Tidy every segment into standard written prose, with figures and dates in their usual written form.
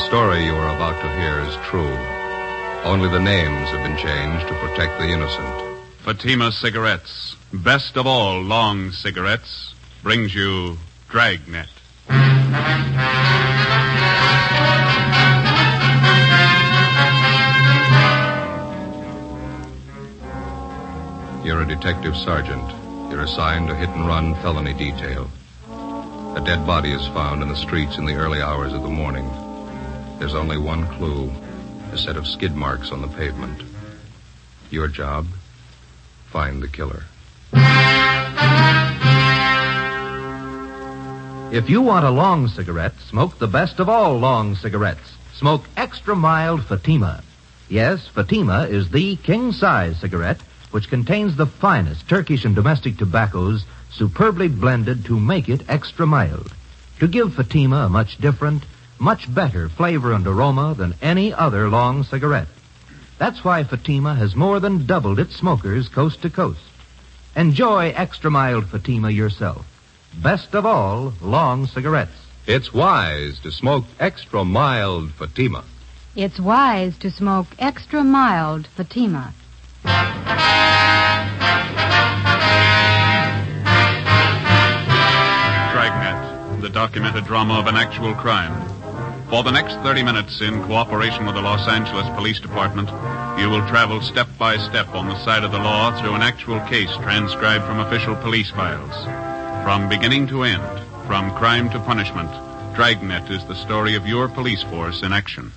story you are about to hear is true. Only the names have been changed to protect the innocent. Fatima Cigarettes, best of all long cigarettes, brings you Dragnet. You're a detective sergeant. You're assigned to hit-and-run felony detail. A dead body is found in the streets in the early hours of the morning. There's only one clue, a set of skid marks on the pavement. Your job, find the killer. If you want a long cigarette, smoke the best of all long cigarettes. Smoke extra mild Fatima. Yes, Fatima is the king-size cigarette which contains the finest Turkish and domestic tobaccos superbly blended to make it extra mild, to give Fatima a much different, much better flavor and aroma than any other long cigarette. That's why Fatima has more than doubled its smokers coast to coast. Enjoy extra mild Fatima yourself. Best of all, long cigarettes. It's wise to smoke extra mild Fatima. It's wise to smoke extra mild Fatima. Dragnet, the documented drama of an actual crime. For the next 30 minutes, in cooperation with the Los Angeles Police Department, you will travel step by step on the side of the law through an actual case transcribed from official police files. From beginning to end, from crime to punishment, Dragnet is the story of your police force in action.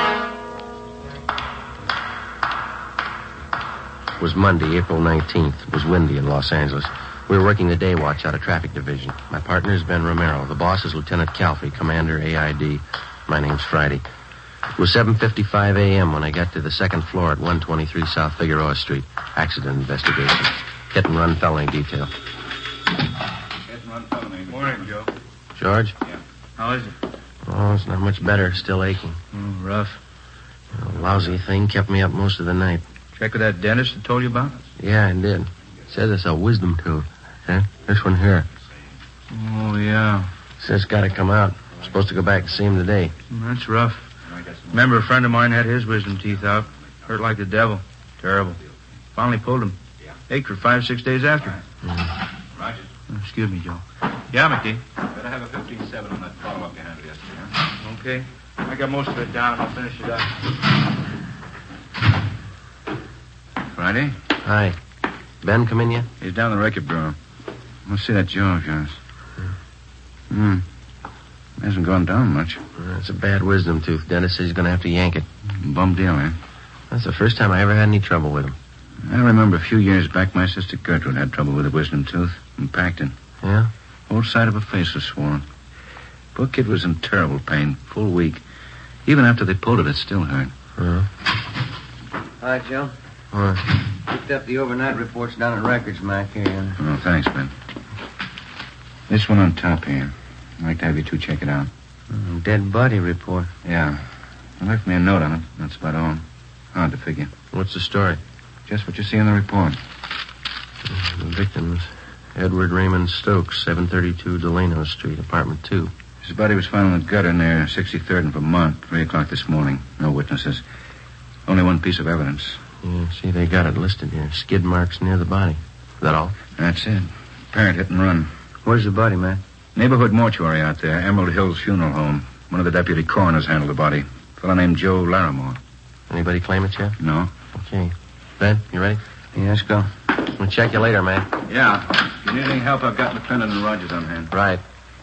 It was Monday, April 19th. It was windy in Los Angeles. We were working the day watch out of traffic division. My partner is Ben Romero. The boss is Lieutenant Calfee, Commander AID. My name's Friday. It was 7:55 a.m. when I got to the second floor at 123 South Figueroa Street. Accident investigation. Hit-and-run felony detail. Hit-and-run felony. Morning, Joe. George? Yeah. How is it? Oh, it's not much better. Still aching. Rough. A lousy thing kept me up most of the night. Check with that dentist I told you about? Yeah, I did. Says it's a wisdom tooth. Huh? This one here. Oh, yeah. Says it's got to come out. I'm supposed to go back to see him today. That's rough. Remember, a friend of mine had his wisdom teeth out. Hurt like the devil. Terrible. Finally pulled him. Ached for 5-6 days after. Roger. Excuse me, Joe. Yeah, McGee. Better have a 15-7 on that follow-up you handled yesterday, huh? Okay. I got most of it down. I'll finish it up. Friday? Hi. Ben come in yet? He's down the record bureau. Let's see that jaw of yours. Hasn't gone down much. It's a bad wisdom tooth. Dentist says he's going to have to yank it. Bum deal, eh? That's the first time I ever had any trouble with him. I remember a few years back, my sister Gertrude had trouble with a wisdom tooth in Packton. Yeah? Whole side of her face was swollen. Poor kid was in terrible pain, full week. Even after they pulled it still hurt. Hi, Joe. Picked up the overnight reports down at Records, Mac, here. Oh, thanks, Ben. This one on top here. I'd like to have you two check it out. Dead body report. Yeah. They left me a note on it. That's about all. Hard to figure. What's the story? Just what you see in the report. The victims, Edward Raymond Stokes, 732 Delano Street, apartment 2. His body was found in the gutter near 63rd and Vermont, 3 o'clock this morning. No witnesses. Only one piece of evidence. Yeah, see, they got it listed here. Skid marks near the body. Is that all? That's it. Parent hit and run. Where's the body, man? Neighborhood mortuary out there. Emerald Hills Funeral Home. One of the deputy coroners handled the body. A fellow named Joe Larimore. Anybody claim it yet? No. Okay. Ben, you ready? Yeah, let's go. We'll check you later, man. Yeah. If you need any help, I've got Lieutenant and Rogers on hand. Right.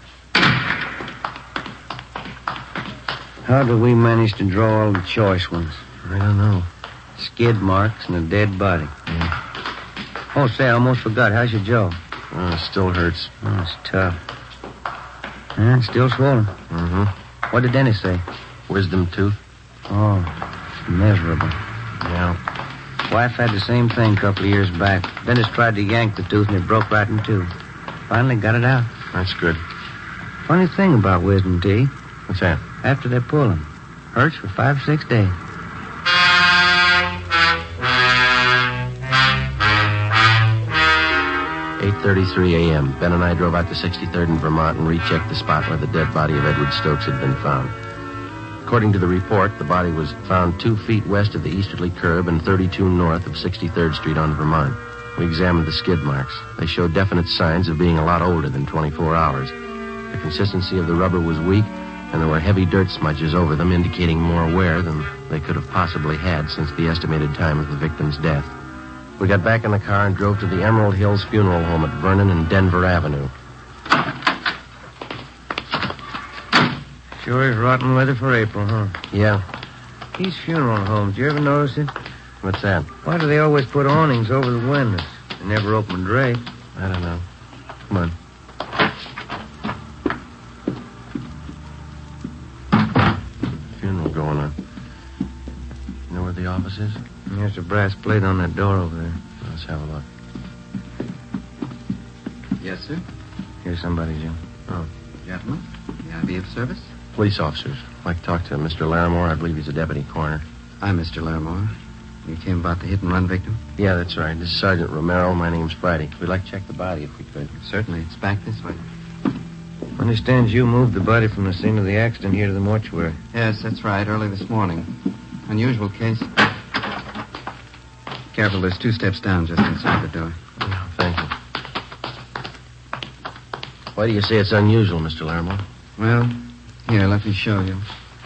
How do we manage to draw all the choice ones? I don't know. Skid marks and a dead body. Yeah. Oh, say, I almost forgot. How's your jaw? Oh, it still hurts. Oh, it's tough. Yeah, it's still swollen. Mm-hmm. What did Dennis say? Wisdom tooth. Oh, miserable. Yeah. Wife had the same thing a couple of years back. Dennis tried to yank the tooth and it broke right in two. Finally got it out. That's good. Funny thing about wisdom teeth. What's that? After they pull them, hurts for 5-6 days. .33 a.m. Ben and I drove out to 63rd and Vermont and rechecked the spot where the dead body of Edward Stokes had been found. According to the report, the body was found 2 feet west of the easterly curb and 32 north of 63rd Street on Vermont. We examined the skid marks. They showed definite signs of being a lot older than 24 hours. The consistency of the rubber was weak, and there were heavy dirt smudges over them, indicating more wear than they could have possibly had since the estimated time of the victim's death. We got back in the car and drove to the Emerald Hills Funeral Home at Vernon and Denver Avenue. Sure is rotten weather for April, huh? Yeah. These funeral homes, you ever notice it? What's that? Why do they always put awnings over the windows? They never open drapes. I don't know. Come on. Funeral going on. You know where the office is? There's a brass plate on that door over there. Let's have a look. Yes, sir. Here's somebody, Jim. Oh. Gentlemen, may I be of service? Police officers. I'd like to talk to Mr. Larimore. I believe he's a deputy coroner. I'm Mr. Larimore. You came about the hit-and-run victim? Yeah, that's right. This is Sergeant Romero. My name's Friday. We'd like to check the body if we could. Certainly. It's back this way. Understands you moved the body from the scene of the accident here to the mortuary. Yes, that's right. Early this morning. Unusual case. Careful, there's 2 steps down just inside the door. Oh, thank you. Why do you say it's unusual, Mr. Larimore? Well, here, let me show you.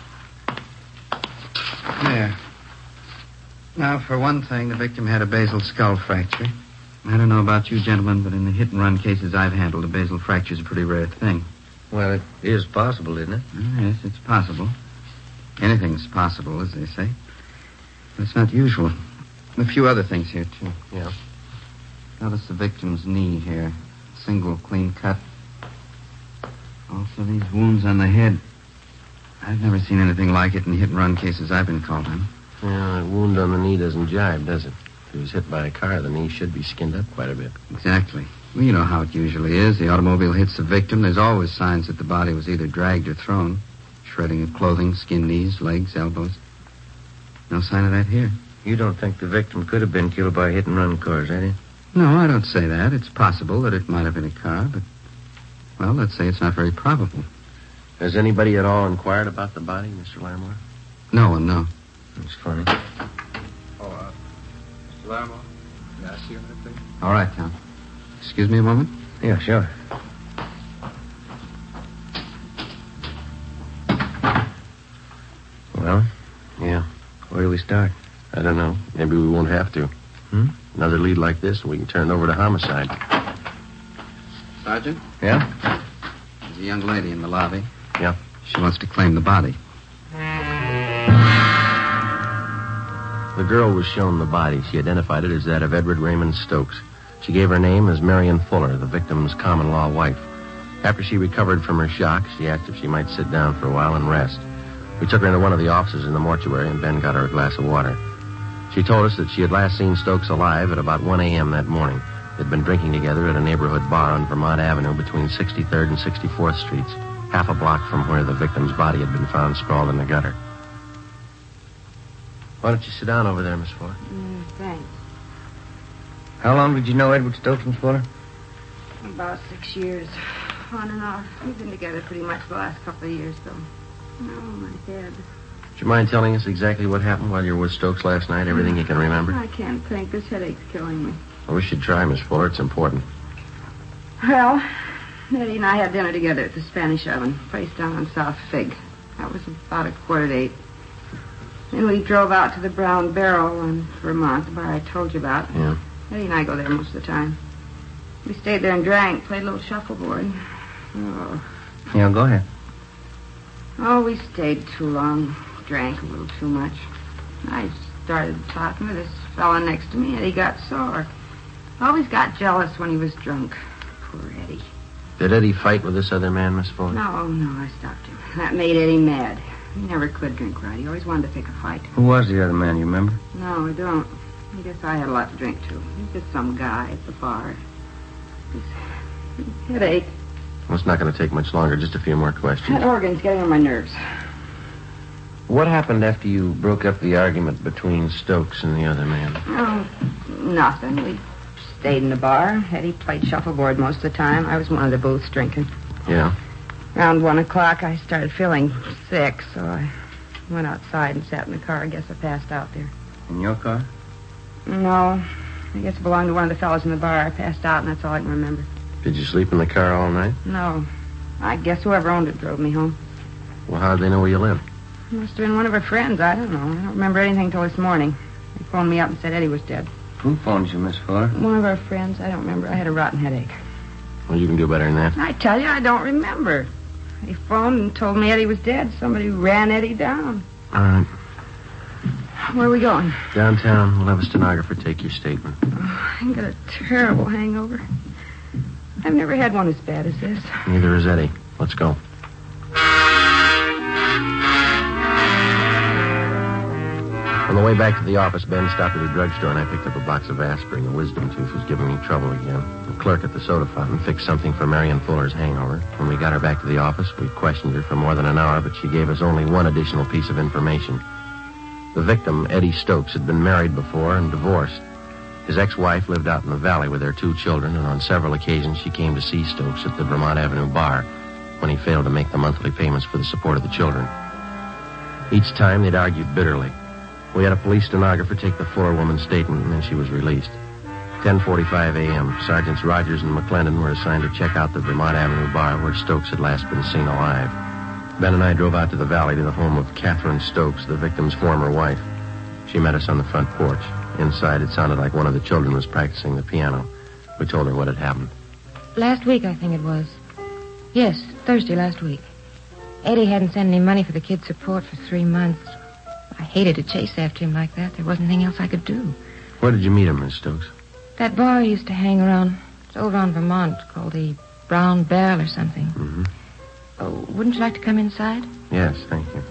There. Now, for one thing, the victim had a basal skull fracture. I don't know about you gentlemen, but in the hit-and-run cases I've handled, a basal fracture is a pretty rare thing. Well, it is possible, isn't it? Yes, it's possible. Anything's possible, as they say. But it's not usual. A few other things here, too. Yeah. Notice the victim's knee here. Single clean cut. Also, these wounds on the head. I've never seen anything like it in hit-and-run cases I've been called on. Yeah, a wound on the knee doesn't jibe, does it? If he was hit by a car, the knee should be skinned up quite a bit. Exactly. Well, you know how it usually is. The automobile hits the victim. There's always signs that the body was either dragged or thrown. Shredding of clothing, skinned knees, legs, elbows. No sign of that here. You don't think the victim could have been killed by hit-and-run cars, eh? No, I don't say that. It's possible that it might have been a car, but, well, let's say it's not very probable. Has anybody at all inquired about the body, Mr. Larimore? No one, no. That's funny. Oh, Mr. Larimore, may I see you a minute, please? All right, Tom. Excuse me a moment. Yeah, sure. Well? Yeah. Where do we start? I don't know. Maybe we won't have to. Another lead like this, and we can turn it over to homicide. Sergeant? Yeah? There's a young lady in the lobby. Yeah. She wants to claim the body. The girl was shown the body. She identified it as that of Edward Raymond Stokes. She gave her name as Marion Fuller, the victim's common-law wife. After she recovered from her shock, she asked if she might sit down for a while and rest. We took her into one of the offices in the mortuary, and Ben got her a glass of water. She told us that she had last seen Stokes alive at about 1 a.m. that morning. They'd been drinking together at a neighborhood bar on Vermont Avenue between 63rd and 64th Streets, half a block from where the victim's body had been found sprawled in the gutter. Why don't you sit down over there, Miss Fuller? Thanks. How long did you know Edward Stokes, Miss Fuller? About 6 years. On and off. We've been together pretty much the last couple of years, though. Oh, my head. Would you mind telling us exactly what happened while you were with Stokes last night? Everything you can remember? I can't think. This headache's killing me. Well, we should try, Miss Fuller. It's important. Well, Eddie and I had dinner together at the Spanish Oven, place down on South Fig. That was about 7:45. Then we drove out to the Brown Barrel in Vermont, the bar I told you about. Yeah. Eddie and I go there most of the time. We stayed there and drank, played a little shuffleboard. Oh. Yeah, go ahead. Oh, we stayed too long. Drank a little too much. I started talking to this fella next to me, and he got sore. Always got jealous when he was drunk. Poor Eddie. Did Eddie fight with this other man, Miss Fuller? No, I stopped him. That made Eddie mad. He never could drink right. He always wanted to pick a fight. Who was the other man, you remember? No, I don't. I guess I had a lot to drink, too. He's just some guy at the bar. His headache. Well, it's not going to take much longer. Just a few more questions. That organ's getting on my nerves. What happened after you broke up the argument between Stokes and the other man? Oh, nothing. We stayed in the bar. Eddie played shuffleboard most of the time. I was in one of the booths drinking. Yeah. Around 1 o'clock, I started feeling sick, so I Went outside and sat in the car. I guess I passed out there. In your car? No. I guess it belonged to one of the fellows in the bar. I passed out, and that's all I can remember. Did you sleep in the car all night? No. I guess whoever owned it drove me home. Well, how did they know where you lived? Must have been one of her friends. I don't know. I don't remember anything till this morning. They phoned me up and said Eddie was dead. Who phoned you, Miss Fuller? One of our friends. I don't remember. I had a rotten headache. Well, you can do better than that. I tell you, I don't remember. They phoned and told me Eddie was dead. Somebody ran Eddie down. All right. Where are we going? Downtown. We'll have a stenographer take your statement. Oh, I got a terrible hangover. I've never had one as bad as this. Neither has Eddie. Let's go. On the way back to the office, Ben stopped at a drugstore, and I picked up a box of aspirin. The wisdom tooth was giving me trouble again. The clerk at the soda fountain fixed something for Marion Fuller's hangover. When we got her back to the office, we questioned her for more than an hour, but she gave us only one additional piece of information. The victim, Eddie Stokes, had been married before and divorced. His ex-wife lived out in the valley with their 2 children, and on several occasions she came to see Stokes at the Vermont Avenue bar when he failed to make the monthly payments for the support of the children. Each time they'd argued bitterly. We had a police stenographer take the Fuller woman's statement, and then she was released. 10:45 a.m., Sergeants Rogers and McClendon were assigned to check out the Vermont Avenue bar where Stokes had last been seen alive. Ben and I drove out to the valley to the home of Catherine Stokes, the victim's former wife. She met us on the front porch. Inside, it sounded like one of the children was practicing the piano. We told her what had happened. Last week, I think it was. Yes, Thursday last week. Eddie hadn't sent any money for the kids' support for 3 months. I hated to chase after him like that. There wasn't anything else I could do. Where did you meet him, Miss Stokes? That bar he used to hang around. It's over on Vermont, called the Brown Barrel or something. Mm-hmm. Oh, wouldn't you like to come inside? Yes, thank you.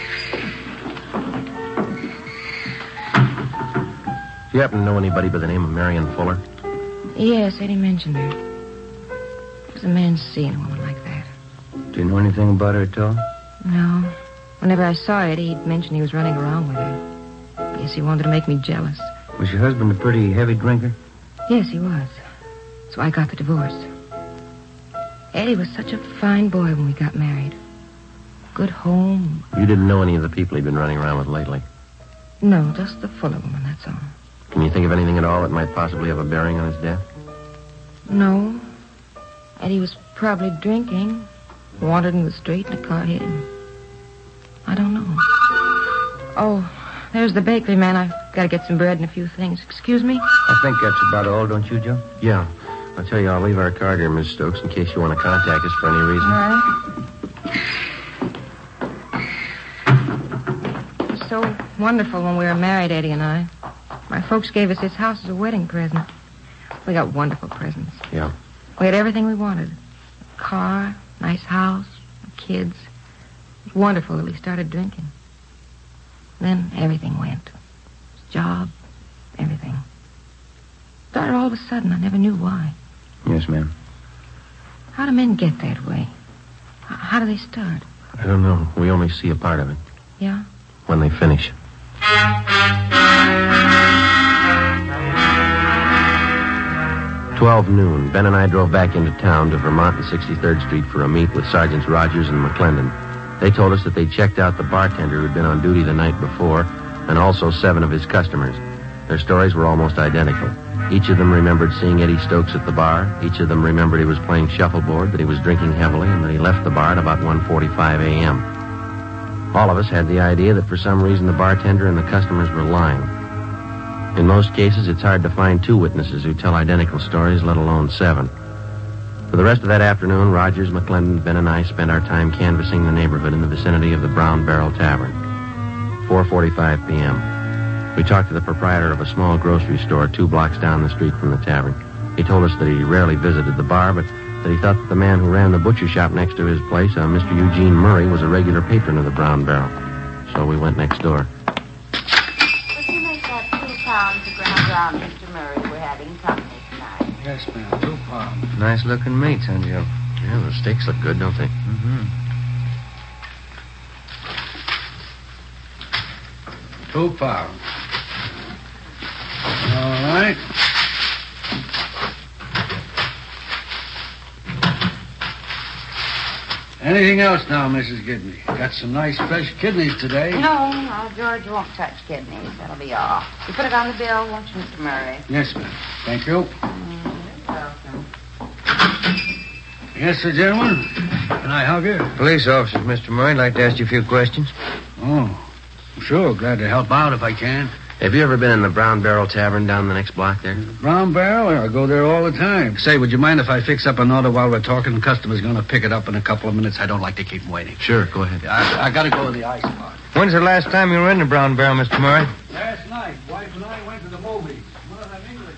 Do you happen to know anybody by the name of Marion Fuller? Yes, Eddie mentioned her. It was a man seeing a woman like that. Do you know anything about her at all? No. Whenever I saw Eddie, he'd mention he was running around with her. Guess he wanted to make me jealous. Was your husband a pretty heavy drinker? Yes, he was. So I got the divorce. Eddie was such a fine boy when we got married. Good home. You didn't know any of the people he'd been running around with lately? No, just the Fuller woman, that's all. Can you think of anything at all that might possibly have a bearing on his death? No. Eddie was probably drinking, wandered in the street, and a car hit him. I don't know. Oh, there's the bakery man. I've got to get some bread and a few things. Excuse me? I think that's about all, don't you, Joe? Yeah. I'll tell you, I'll leave our card here, Miss Stokes, in case you want to contact us for any reason. All right. It was so wonderful when we were married, Eddie and I. My folks gave us this house as a wedding present. We got wonderful presents. Yeah. We had everything we wanted. A car, nice house, kids. It was wonderful till we started drinking. Then everything went. His job, everything. Started all of a sudden. I never knew why. Yes, ma'am. How do men get that way? How do they start? I don't know. We only see a part of it. Yeah? When they finish. 12 noon. Ben and I drove back into town to Vermont and 63rd Street for a meet with Sergeants Rogers and McClendon. They told us that they'd checked out the bartender who'd been on duty the night before, and also 7 of his customers. Their stories were almost identical. Each of them remembered seeing Eddie Stokes at the bar. Each of them remembered he was playing shuffleboard, that he was drinking heavily, and that he left the bar at about 1:45 a.m. All of us had the idea that for some reason the bartender and the customers were lying. In most cases, it's hard to find 2 witnesses who tell identical stories, let alone 7. For the rest of that afternoon, Rogers, McClendon, Ben, and I spent our time canvassing the neighborhood in the vicinity of the Brown Barrel Tavern. 4:45 p.m. We talked to the proprietor of a small grocery store 2 blocks down the street from the tavern. He told us that he rarely visited the bar, but that he thought that the man who ran the butcher shop next to his place, Mr. Eugene Murray, was a regular patron of the Brown Barrel. So we went next door. Would you make that 2 pounds of ground round, Mr. Murray? We're having company tonight. Yes, ma'am. 2 pounds. Nice-looking meats, huh, Joe? Yeah, the steaks look good, don't they? Mm-hmm. 2 pounds. All right. Anything else now, Mrs. Gidney? Got some nice fresh kidneys today. No, George won't touch kidneys. That'll be all. You put it on the bill, won't you, Mr. Murray? Yes, ma'am. Thank you. You're welcome. Yes, sir, gentlemen. Can I help you? Police officers, Mr. Murray. I'd like to ask you a few questions. Oh, sure. Glad to help out if I can. Have you ever been in the Brown Barrel Tavern down the next block there? Brown Barrel? I go there all the time. Say, would you mind if I fix up an order while we're talking? The customer's going to pick it up in a couple of minutes. I don't like to keep him waiting. Sure, go ahead. I got to go to the ice spot. When's the last time you were in the Brown Barrel, Mr. Murray? Last night, wife and I went to the movies. One of them English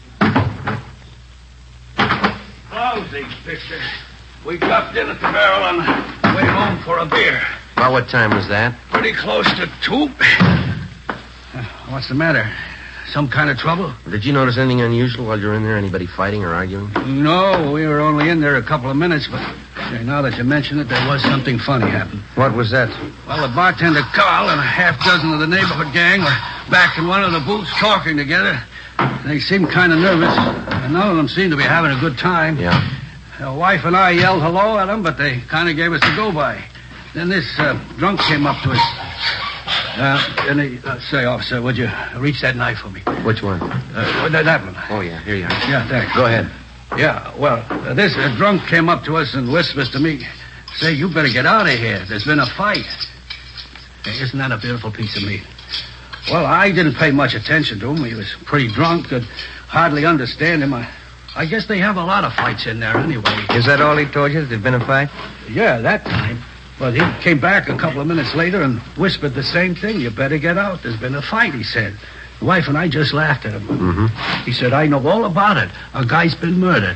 pictures. Lousy picture. We dropped in at the Barrel on the way home for a beer. About what time was that? Pretty close to 2. What's the matter? Some kind of trouble? Did you notice anything unusual while you were in there? Anybody fighting or arguing? No, we were only in there a couple of minutes, but now that you mention it, there was something funny happen. What was that? Well, the bartender Carl and a half dozen of the neighborhood gang were back in one of the booths talking together. They seemed kind of nervous, and none of them seemed to be having a good time. Yeah. The wife and I yelled hello at them, but they kind of gave us the go-by. Then this drunk came up to us. And he, say, officer, would you reach that knife for me? Which one? That one. Oh, yeah, here you are. Yeah, thanks. Go ahead. Yeah, well, this drunk came up to us and whispers to me, say, you better get out of here. There's been a fight. Hey, isn't that a beautiful piece of meat? Well, I didn't pay much attention to him. He was pretty drunk, could hardly understand him. I guess they have a lot of fights in there anyway. Is that all he told you? There'd been a fight? Yeah, that time. But he came back a couple of minutes later and whispered the same thing. You better get out. There's been a fight, he said. The wife and I just laughed at him. Mm-hmm. He said, I know all about it. A guy's been murdered.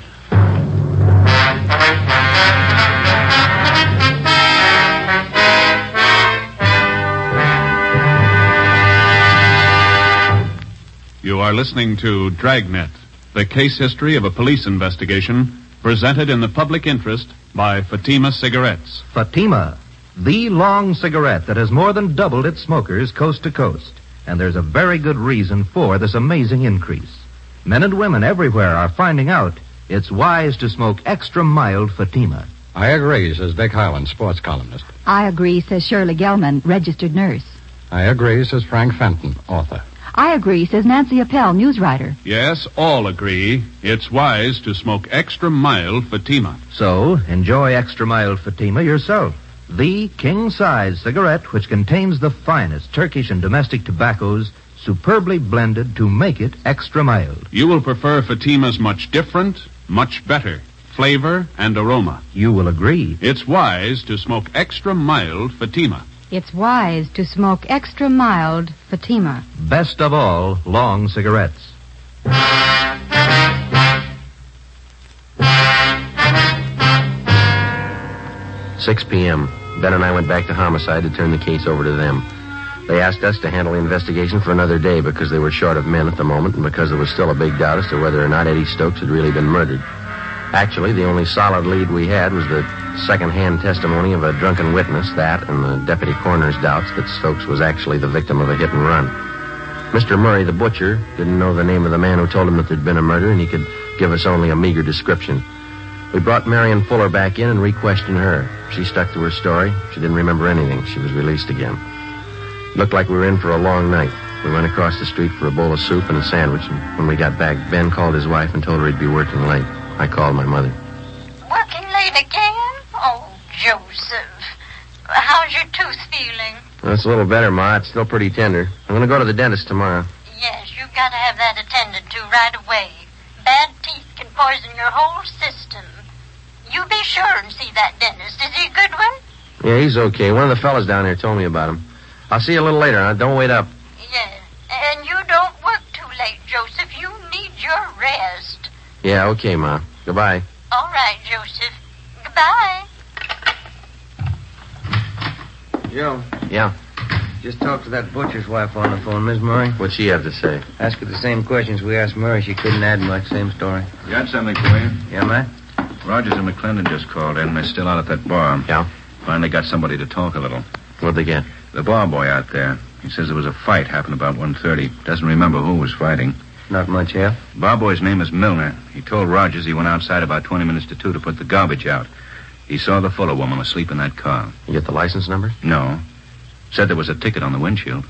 You are listening to Dragnet, the case history of a police investigation presented in the public interest by Fatima Cigarettes. Fatima, the long cigarette that has more than doubled its smokers coast to coast. And there's a very good reason for this amazing increase. Men and women everywhere are finding out it's wise to smoke extra mild Fatima. I agree, says Vic Highland, sports columnist. I agree, says Shirley Gelman, registered nurse. I agree, says Frank Fenton, author. I agree, says Nancy Appel, news writer. Yes, all agree. It's wise to smoke extra mild Fatima. So, enjoy extra mild Fatima yourself. The king-size cigarette which contains the finest Turkish and domestic tobaccos superbly blended to make it extra mild. You will prefer Fatima's much different, much better flavor and aroma. You will agree. It's wise to smoke extra mild Fatima. It's wise to smoke extra mild Fatima. Best of all, long cigarettes. 6 p.m. Ben and I went back to homicide to turn the case over to them. They asked us to handle the investigation for another day because they were short of men at the moment and because there was still a big doubt as to whether or not Eddie Stokes had really been murdered. Actually, the only solid lead we had was the second-hand testimony of a drunken witness, that and the deputy coroner's doubts that Stokes was actually the victim of a hit and run. Mr. Murray, the butcher, didn't know the name of the man who told him that there'd been a murder, and he could give us only a meager description. We brought Marion Fuller back in and re-questioned her. She stuck to her story. She didn't remember anything. She was released again. It looked like we were in for a long night. We went across the street for a bowl of soup and a sandwich, and when we got back, Ben called his wife and told her he'd be working late. I called my mother. Working late again? Oh, Joseph. How's your tooth feeling? Well, it's a little better, Ma. It's still pretty tender. I'm going to go to the dentist tomorrow. Yes, you've got to have that attended to right away. Bad teeth can poison your whole system. You be sure and see that dentist. Is he a good one? Yeah, he's okay. One of the fellas down there told me about him. I'll see you a little later, huh? Don't wait up. Yes. And you don't work too late, Joseph. You need your rest. Yeah, okay, Ma. Goodbye. All right, Joseph. Goodbye. Joe. Yeah? Just talked to that butcher's wife on the phone, Miss Murray. What'd she have to say? Ask her the same questions we asked Murray. She couldn't add much. Same story. Got something for you? Yeah, Matt? Rogers and McClendon just called in. They're still out at that bar. Yeah? Finally got somebody to talk a little. What'd they get? The bar boy out there. He says there was a fight happened about 1:30. Doesn't remember who was fighting. Not much help. Bar boy's name is Milner. He told Rogers he went outside about 20 minutes to 2 to put the garbage out. He saw the Fuller woman asleep in that car. You get the license number? No. Said there was a ticket on the windshield.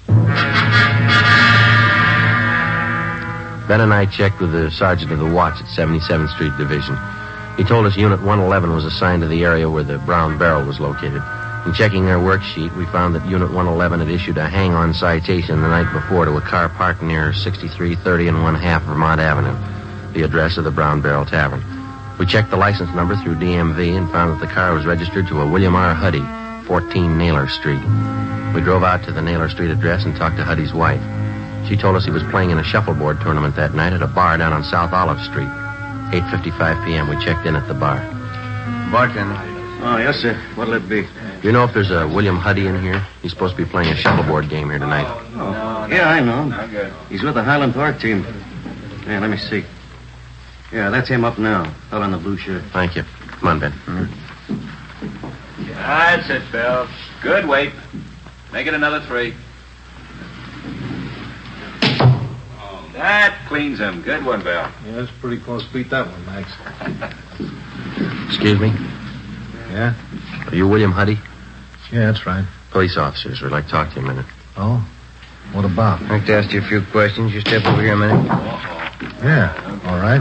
Ben and I checked with the sergeant of the watch at 77th Street Division. He told us Unit 111 was assigned to the area where the Brown Barrel was located. In checking their worksheet, we found that Unit 111 had issued a hang-on citation the night before to a car parked near 6330 and 1/2 Vermont Avenue, the address of the Brown Barrel Tavern. We checked the license number through DMV and found that the car was registered to a William R. Huddy, 14 Naylor Street. We drove out to the Naylor Street address and talked to Huddy's wife. She told us he was playing in a shuffleboard tournament that night at a bar down on South Olive Street. 8:55 p.m. We checked in at the bar. Bartender. Oh, yes, sir. What'll it be? Do you know if there's a William Huddy in here? He's supposed to be playing a shuffleboard game here tonight. Oh, yeah, I know. He's with the Highland Park team. Yeah, let me see. Yeah, that's him up now. Fella in the blue shirt. Thank you. Come on, Ben. That's it, Bill. Good weight. Make it another 3. That cleans him. Good one, Bill. Yeah, that's pretty close. Beat that one, Max. Excuse me? Yeah? Are you William Huddy? Yeah, that's right. Police officers. We'd like to talk to you a minute. Oh? What about? I'd like to ask you a few questions. You step over here a minute. Yeah, all right.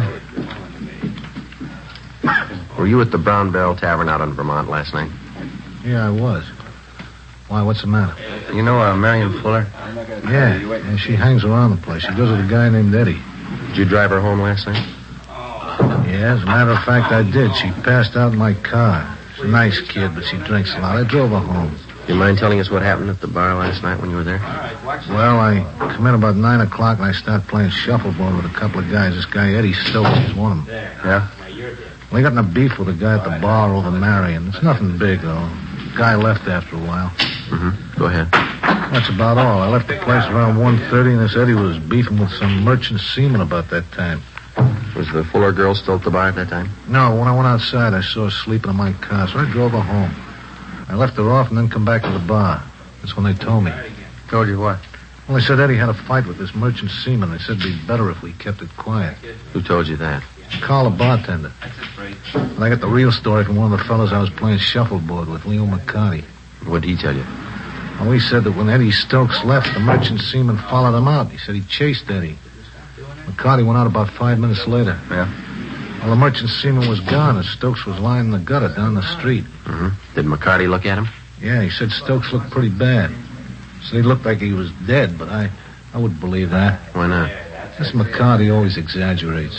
Were you at the Brown Barrel Tavern out on Vermont last night? Yeah, I was. Why, what's the matter? You know Marion Fuller? Yeah, she hangs around the place. She goes with a guy named Eddie. Did you drive her home last night? Yeah, as a matter of fact, I did. She passed out in my car. She's a nice kid, but she drinks a lot. I drove her home. Do you mind telling us what happened at the bar last night when you were there? Well, I come in about 9 o'clock and I start playing shuffleboard with a couple of guys. This guy, Eddie Stokes, he's one of them. Yeah? Well, he got in a beef with a guy at the bar over Marion. It's nothing big, though. The guy left after a while. Mm-hmm. Go ahead. That's about all. I left the place around 1:30, and this Eddie was beefing with some merchant seaman about that time. Was the Fuller girl still at the bar at that time? No, when I went outside, I saw her sleeping in my car, so I drove her home. I left her off and then come back to the bar. That's when they told me. Told you what? Well, they said Eddie had a fight with this merchant seaman. They said it'd be better if we kept it quiet. Who told you that? Carl, the bartender. And I got the real story from one of the fellas I was playing shuffleboard with, Leo McCarty. What did he tell you? Well, he said that when Eddie Stokes left, the merchant seaman followed him out. He said he chased Eddie. McCarty went out about 5 minutes later. Yeah? Well, the merchant seaman was gone, and Stokes was lying in the gutter down the street. Mm-hmm. Did McCarty look at him? Yeah, he said Stokes looked pretty bad. Said he looked like he was dead, but I wouldn't believe that. Why not? This McCarty always exaggerates.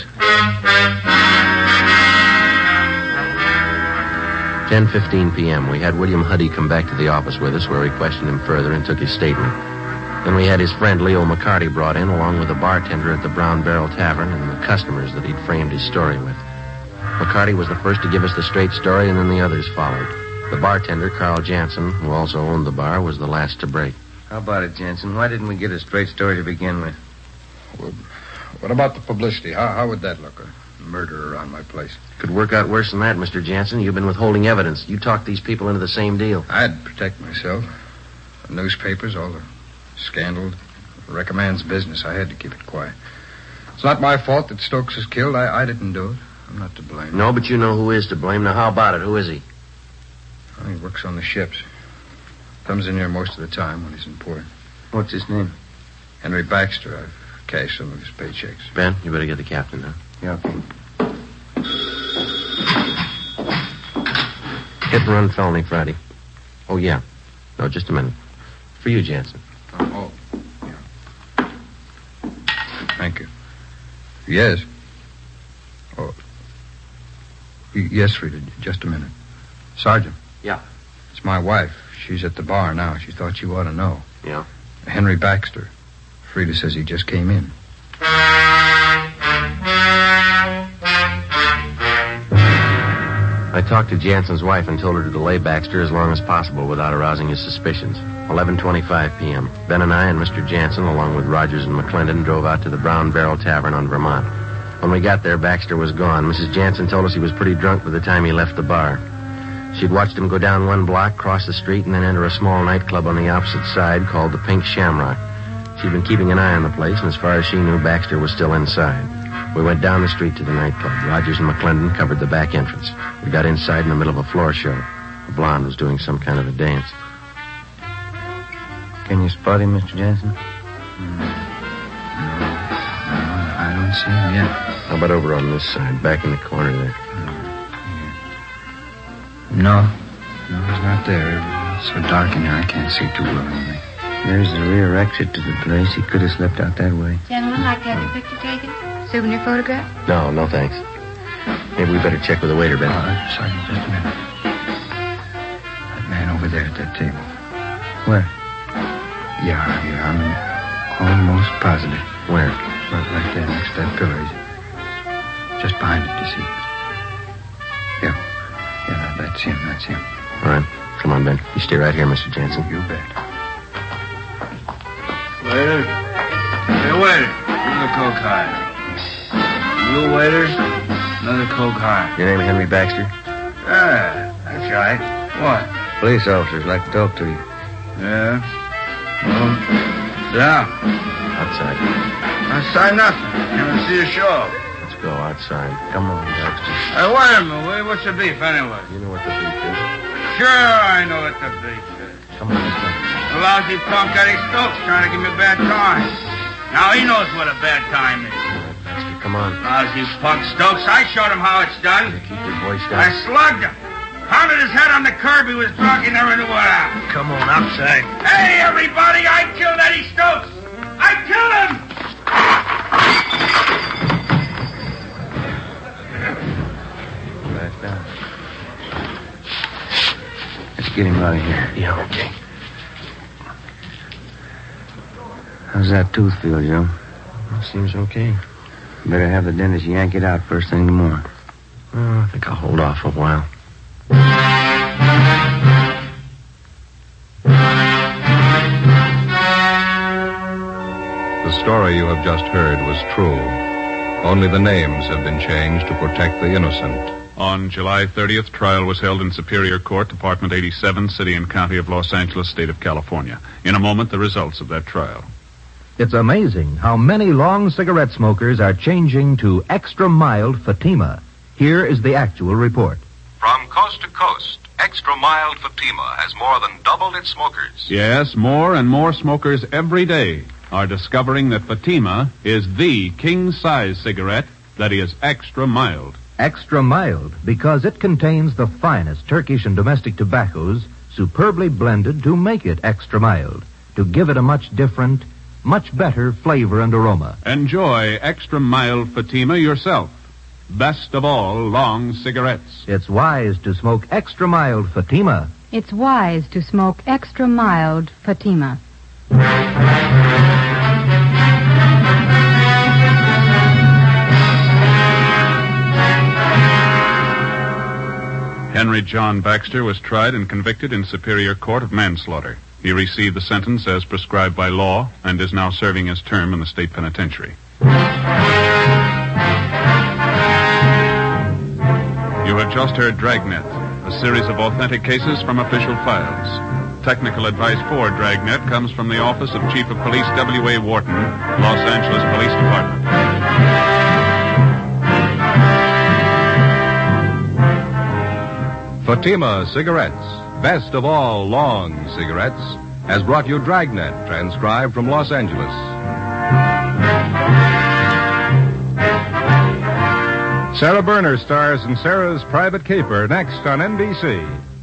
10:15 p.m. We had William Huddy come back to the office with us, where we questioned him further and took his statement. Then we had his friend Leo McCarty brought in, along with the bartender at the Brown Barrel Tavern and the customers that he'd framed his story with. McCarty was the first to give us the straight story, and then the others followed. The bartender, Carl Jansen, who also owned the bar, was the last to break. How about it, Jansen? Why didn't we get a straight story to begin with? Well, what about the publicity? How would that look? A murder around my place. Could work out worse than that, Mr. Jansen. You've been withholding evidence. You talked these people into the same deal. I'd protect myself. The newspapers, all the scandal, wreck a man's business. I had to keep it quiet. It's not my fault that Stokes is killed. I didn't do it. I'm not to blame. No, but you know who is to blame. Now, how about it? Who is he? Well, he works on the ships. Comes in here most of the time when he's in port. What's his name? Henry Baxter. I've cashed some of his paychecks. Ben, you better get the captain now. Yeah, okay. Hit and run felony Friday. Oh, yeah. No, just a minute. For you, Jansen. Oh, yeah. Thank you. Yes. Oh. Yes, Rita, just a minute. Sergeant. Yeah. It's my wife. She's at the bar now. She thought you ought to know. Yeah? Henry Baxter. Frida says he just came in. I talked to Jansen's wife and told her to delay Baxter as long as possible without arousing his suspicions. 11:25 p.m. Ben and I and Mr. Jansen, along with Rogers and McClendon, drove out to the Brown Barrel Tavern on Vermont. When we got there, Baxter was gone. Mrs. Jansen told us he was pretty drunk by the time he left the bar. She'd watched him go down one block, cross the street, and then enter a small nightclub on the opposite side called the Pink Shamrock. She'd been keeping an eye on the place, and as far as she knew, Baxter was still inside. We went down the street to the nightclub. Rogers and McClendon covered the back entrance. We got inside in the middle of a floor show. A blonde was doing some kind of a dance. Can you spot him, Mr. Jansen? I don't see him yet. How about over on this side, back in the corner there? No, he's not there. It's so dark in here, I can't see too well anyway. There's the rear exit to the place. He could have slipped out that way. Gentlemen, like to have your picture taken? Souvenir photograph? No, thanks. Maybe we better check with the waiter, Ben. Sergeant, just a minute. That man over there at that table. Where? Yeah, I'm almost positive. Where? Right there, next to that pillar. He's just behind it, you see. Yeah, that's him. All right. Come on, Ben. You stay right here, Mr. Jansen. You bet. Waiter. Hey, waiter. Another Coke high. You waiter. Another Coke high. Your name Henry Baxter? Yeah, that's right. What? Police officers like to talk to you. Yeah. Well, down. Outside. Outside nothing. Can't see a show. Let's go outside. Come on, Baxter. Hey, wait a minute. What's the beef anyway? You know what the beef is. Sure, I know what the beef is. Come on, let's go. The lousy punk Eddie Stokes trying to give me a bad time. Now he knows what a bad time is. Baxter, come on. Lousy punk Stokes. I showed him how it's done. Keep your voice down. I slugged him. Pounded his head on the curb. He was drunk. He never knew what happened. Come on, outside. Hey, everybody, I killed Eddie Stokes. I killed him. Back down. Let's get him out of here. Yeah, okay. How's that tooth feel, Joe? Seems okay. Better have the dentist yank it out first thing tomorrow. I think I'll hold off a while. The story you have just heard was true. Only the names have been changed to protect the innocent. On July 30th, trial was held in Superior Court, Department 87, City and County of Los Angeles, State of California. In a moment, the results of that trial. It's amazing how many long cigarette smokers are changing to extra mild Fatima. Here is the actual report. From coast to coast, extra mild Fatima has more than doubled its smokers. Yes, more and more smokers every day are discovering that Fatima is the king-size cigarette that is extra mild. Extra mild because it contains the finest Turkish and domestic tobaccos superbly blended to make it extra mild, to give it a much different, much better flavor and aroma. Enjoy extra mild Fatima yourself. Best of all long cigarettes. It's wise to smoke extra mild Fatima. It's wise to smoke extra mild Fatima. Henry John Baxter was tried and convicted in Superior Court of manslaughter. He received the sentence as prescribed by law and is now serving his term in the state penitentiary. You have just heard Dragnet, a series of authentic cases from official files. Technical advice for Dragnet comes from the Office of Chief of Police W.A. Wharton, Los Angeles Police Department. Fatima Cigarettes, best of all long cigarettes, has brought you Dragnet, transcribed from Los Angeles. Sarah Berner stars in Sarah's Private Caper next on NBC.